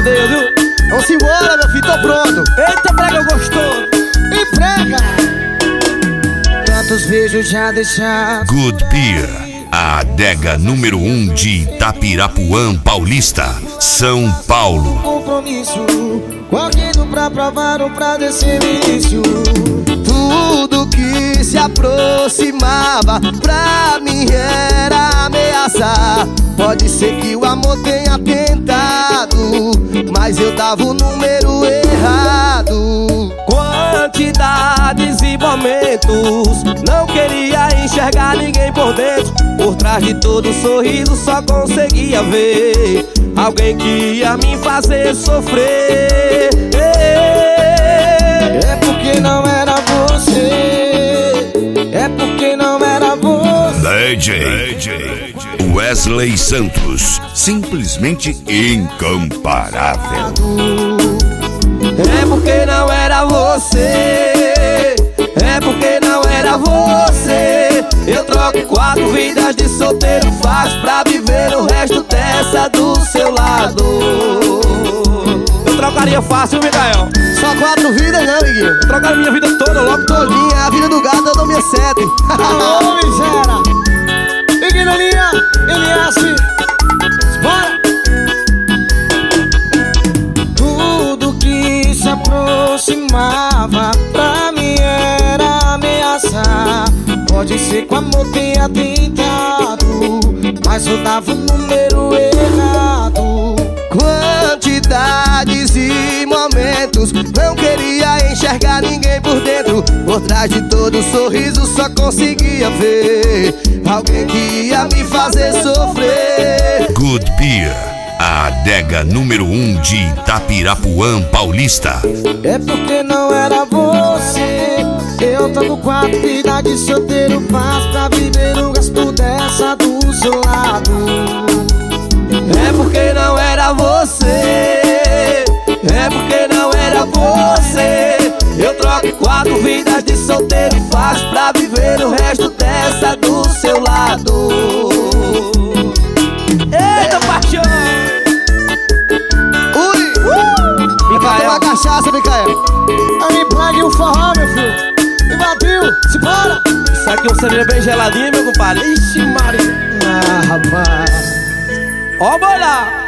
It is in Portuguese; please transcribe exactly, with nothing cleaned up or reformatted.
rodeio, viu? Vamos embora, meu filho, tô pronto. Eita, prega gostoso. E prega. Tantos beijos já deixaram. Good Beer, a adega número um de Itapirapuã Paulista, São Paulo. Compromisso, correndo pra provar um prazer sem vício. Tudo que se aproximava pra mim era ameaça. Pode ser que o amor tenha tentado, mas eu dava o número errado. Quantidades e momentos, não queria enxergar ninguém por dentro. Por trás de todo sorriso só conseguia ver alguém que ia me fazer sofrer. É porque não era você, é porque não era você. D J Wesley Santos, simplesmente incomparável. É porque não era você, é porque não era você. Eu troco quatro vidas de solteiro fácil pra viver o resto dessa do seu lado. Eu trocaria fácil, Mikael. Só quatro vidas, né, amiguinho? Eu trocaria minha vida toda, logo Todinha, a vida do gato eu dou minha sete. Ô, miséria. Ignorinha, N S. Bora. Tudo que se aproximava pra mim era ameaça. Pode ser que o amor tenha tentado, mas eu dava o número errado. Quantidades e momentos, não queria enxergar ninguém por dentro. Por trás de todo sorriso só conseguia ver alguém que ia me fazer sofrer. Good Beer, a adega número um de Itapirapuã Paulista. É porque não era você. Eu tô com quatro vidas de solteiro fácil pra viver o resto dessa do seu lado. É porque não era você, é porque não era você. Eu troco quatro vidas de solteiro fácil pra viver o resto dessa do seu lado. Eita, paixão! Ui! Uh! Vai tomar cachaça, Micael. Aí, plague o forró, meu filho. Invadiu, se bora! Isso aqui é um cerveja bem geladinho, meu compadre. Ixi, Maria. Ah, rapaz. Ó, bora!